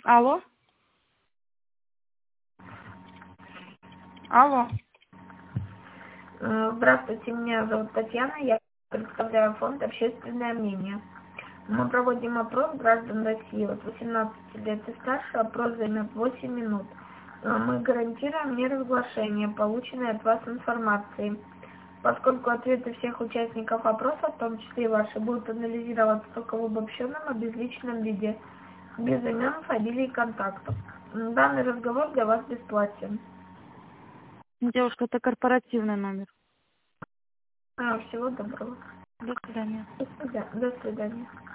Алло? Алло. Здравствуйте, меня зовут Татьяна, я представляю фонд «Общественное мнение». Мы проводим опрос граждан России от 18 лет и старше, опрос займет 8 минут. Мы гарантируем неразглашение полученной от вас информации. Поскольку ответы всех участников опроса, в том числе и ваши, будут анализироваться только в обобщенном и безличном виде, без имен, фамилий и контактов. Данный разговор для вас бесплатен. Девушка, это корпоративный номер. Всего доброго. До свидания. До свидания.